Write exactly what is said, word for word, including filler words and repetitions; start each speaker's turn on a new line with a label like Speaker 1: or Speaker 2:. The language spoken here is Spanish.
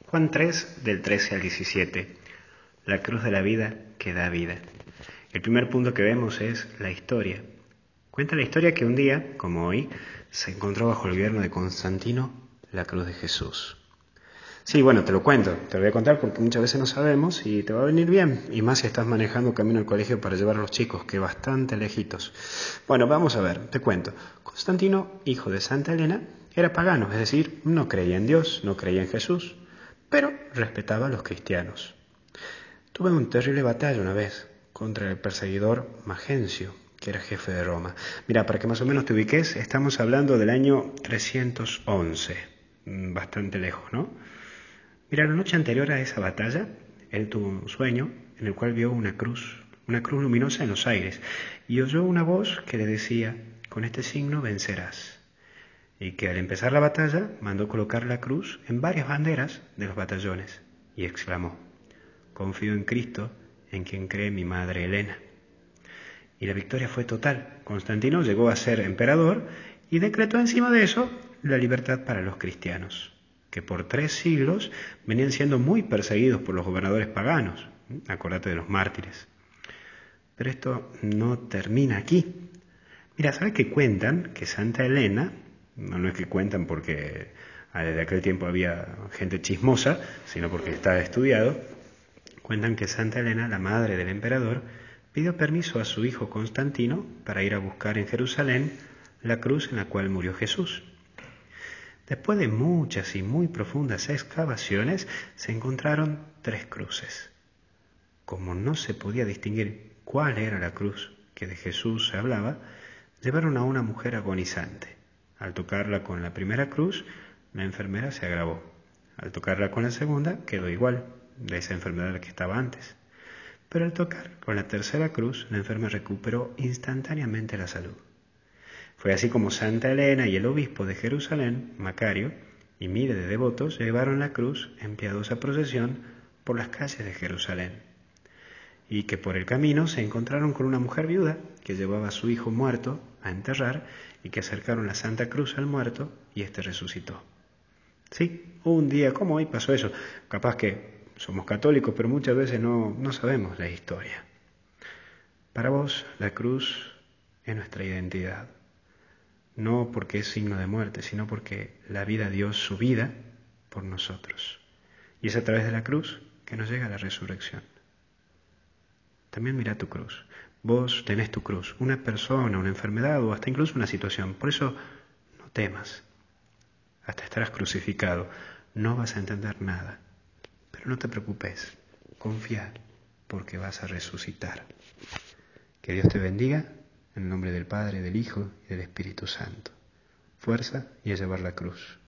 Speaker 1: Juan tres, del trece al diecisiete. La cruz de la vida que da vida. El primer punto que vemos es la historia. Cuenta la historia que un día, como hoy, se encontró bajo el gobierno de Constantino la cruz de Jesús. Sí, bueno, te lo cuento, te lo voy a contar porque muchas veces no sabemos y te va a venir bien, y más si estás manejando camino al colegio para llevar a los chicos, que bastante lejitos. Bueno, vamos a ver, te cuento. Constantino, hijo de Santa Elena, era pagano, es decir, no creía en Dios, no creía en Jesús, pero respetaba a los cristianos. Tuve una terrible batalla una vez contra el perseguidor Magencio, que era jefe de Roma. Mira, para que más o menos te ubiques, estamos hablando del año trescientos once, bastante lejos, ¿no? Mira, la noche anterior a esa batalla, él tuvo un sueño en el cual vio una cruz, una cruz luminosa en los aires, y oyó una voz que le decía: con este signo vencerás. Y que al empezar la batalla mandó colocar la cruz en varias banderas de los batallones, y exclamó: confío en Cristo, en quien cree mi madre Elena. Y la victoria fue total. Constantino llegó a ser emperador y decretó encima de eso la libertad para los cristianos, que por tres siglos venían siendo muy perseguidos por los gobernadores paganos. Acordate de los mártires. Pero esto no termina aquí. Mira, ¿sabes que cuentan que Santa Elena, no, no es que cuentan porque desde aquel tiempo había gente chismosa, sino porque está estudiado, cuentan que Santa Elena, la madre del emperador, pidió permiso a su hijo Constantino para ir a buscar en Jerusalén la cruz en la cual murió Jesús. Después de muchas y muy profundas excavaciones, se encontraron tres cruces. Como no se podía distinguir cuál era la cruz que de Jesús se hablaba, llevaron a una mujer agonizante. Al tocarla con la primera cruz, la enfermera se agravó. Al tocarla con la segunda, quedó igual de esa enfermedad que estaba antes. Pero al tocar con la tercera cruz, la enferma recuperó instantáneamente la salud. Fue así como Santa Elena y el obispo de Jerusalén, Macario, y miles de devotos llevaron la cruz en piadosa procesión por las calles de Jerusalén. Y que por el camino se encontraron con una mujer viuda que llevaba a su hijo muerto a enterrar, y que acercaron la Santa Cruz al muerto y éste resucitó. Sí, un día como hoy pasó eso. Capaz que somos católicos, pero muchas veces no, no sabemos la historia. Para vos, la cruz es nuestra identidad. No porque es signo de muerte, sino porque la vida dio su vida por nosotros. Y es a través de la cruz que nos llega la resurrección. También mira tu cruz. Vos tenés tu cruz, una persona, una enfermedad o hasta incluso una situación. Por eso no temas. Hasta estarás crucificado. No vas a entender nada. Pero no te preocupes. Confía, porque vas a resucitar. Que Dios te bendiga, en el nombre del Padre, del Hijo y del Espíritu Santo. Fuerza y a llevar la cruz.